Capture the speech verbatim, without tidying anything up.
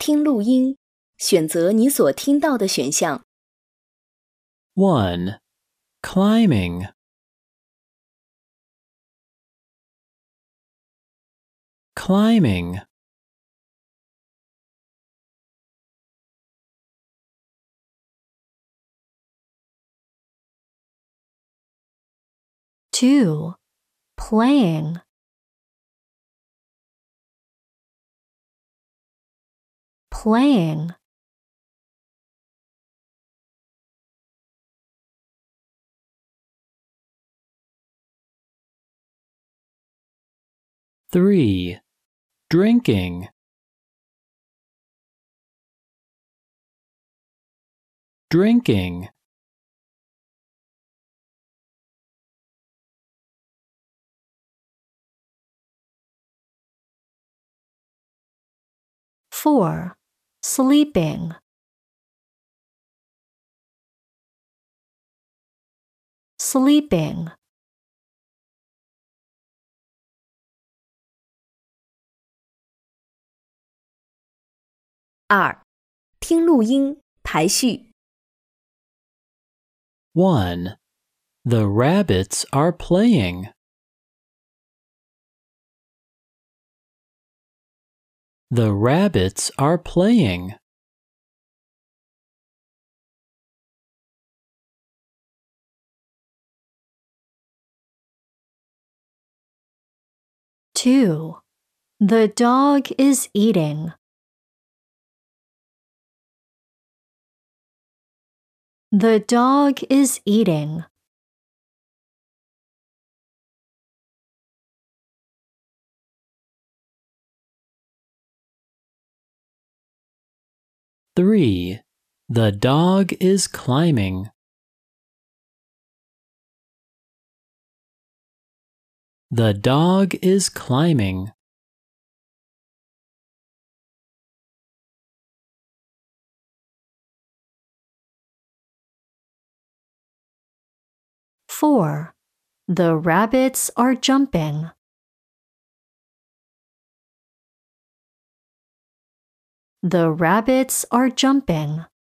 听录音，选择你所听到的选项。 one. Climbing. Climbing. two. Playing. Playing. three. Drinking. Drinking. four. Sleeping. Sleeping. 二、听录音，排序。 one. The rabbits are playing. The rabbits are playing. two. The dog is eating. The dog is eating. three. The dog is climbing. The dog is climbing. four. The rabbits are jumping. The rabbits are jumping.